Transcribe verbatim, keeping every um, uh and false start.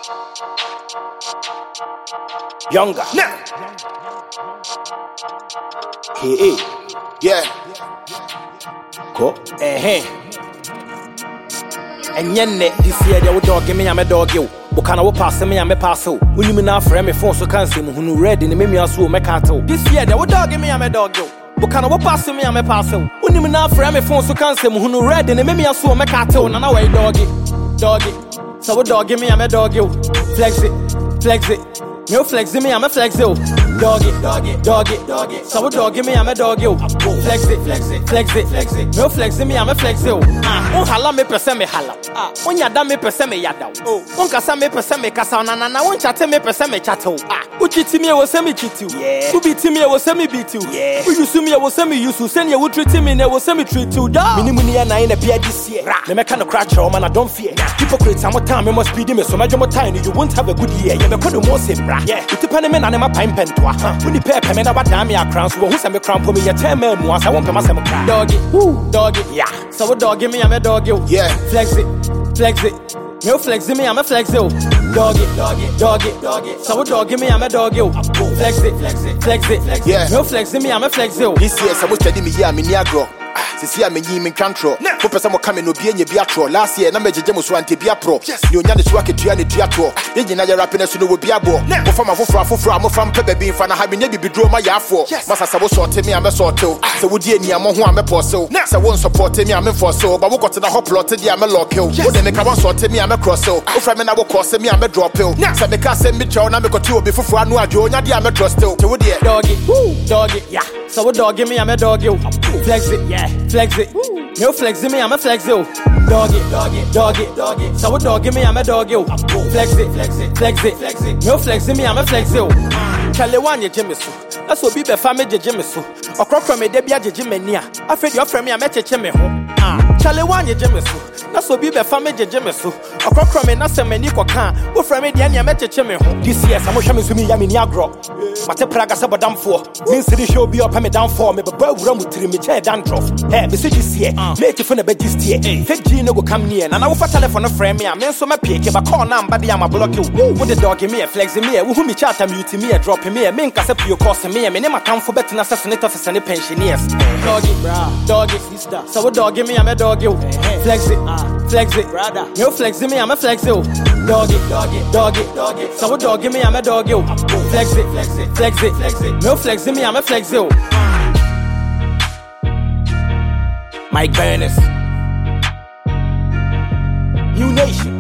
Younger. Now. Hey, hey. Yeah. Go. Eh, hey. And yen this year they would dog me, I'm a dog you. What can I pass me? I'm a parcel. When you now frame me phone so can't see who read in the meme as well, cattle. This year they would dog me, I'm a dog you. What can I pass me? I'm a parcel. When you now frame me phone so can't see who read in the meme as well, cattle. And I way doggy, doggy. So what dog me? I'm a dog you. Flex it, flex it. You flex me, I'm a flex you. Doggy, doggy, doggy, doggy. So what dog me? I'm a dog you. Flex it, flex it, flex it, flex it. You flex me, I'm a flex you. Ah, on hala me pese me hala. Ah, on yada me pese me yada. Oh, on kasa me pese me kasa na na na. On chate me pese me chate. Ah, uchi me was semi cheat you. Yeah. Ubi me was semi beat you. Yeah. You use me was semi use. Send you would treat me ne was semi treat you. Da. Mini muni na in a beer this year. Me me kind of crack your man. I don't fear. Hypocrites, some time me must speed me so much more time. You won't have a good year. You me could do more sim. Yeah. It depends me na me pine pen to. When the paper me na what damn ya crowns. Who say me crown for me? You tell me once I want to myself cry. Doggy, doggy, yeah. So what doggy me? I'm a doggy. Yeah. Flex it, flex it. You flex me, I'm a flex you. Doggy, doggy, doggy, doggy. So what doggy me? I'm a doggy. Flex it, flex it, flex it, flex it. Yeah. You flex me, I'm a flex you. This year, someone study me here, I'm in Niagara. See, I'm in Yemen control. For person will come in, no be any biatro. Last year, number Jamus want to be a pro. You know, the swag at Gianni Diatro. Then you know your happiness will be a bo. No, from a fufra, fufra, more from Pepper being fun. I have been able to draw my yafo. Must have sort me, I'm a sort of. So would you near who I'm a parcel? So won't support me, I'm in for so. But we got to the hot lot, I'm a lock hill. What then they come on sort me, I'm a cross so. If I'm in our course, me, I'm a drop hill. So they can't send me John, I'm a two before I know I join, I'm a trust still. To dear doggy, doggy, yeah. So what doggy me, I'm a doggy. Flex it, yeah, flex it. You flex me, I'm a flex you. Doggy, doggy, doggy, doggy. So what doggy me, I'm a dog you. Flex it, flex it, flex it, flex it. You flex me, I'm a flex you. Charlie one ye Jimisu. That's what be the family Jimisu. Or crop from a debia Jimenia. I feel your friend me, I met a chimney. Ah, Charlie one ye Jimisu. That's what be the family Jimisu. Or crop from a Nasa Meniko can. Who from a Diana met a chimney. This year, some shaman to me, Yamin Yagro. But a Praga Sabadam for. Means the show be up and down for me, but bro, run with me, chair dandruff. Hey, Mister This year. Make it for the bed this year. Fake Gino will come near, and I will for telephone a frame me. I mean, so my pick, but call now, but I'm a block you. With the dog in me, flexing me, who me chat and mute me, dropping me, a mink as a pure cost me, and name a town for better assassinate office and pensioners. Doggy, doggy, sister. So what dog in me, I'm a dog you. Flex it, flex it, brother. You flexing me, I'm a flex you. Doggy, doggy, doggy, doggy. So what dog in me, I'm a dog you. Flex it, flex it, flex it, flex it. You flexing me, I'm a flex you. Mike Burners, New Nation.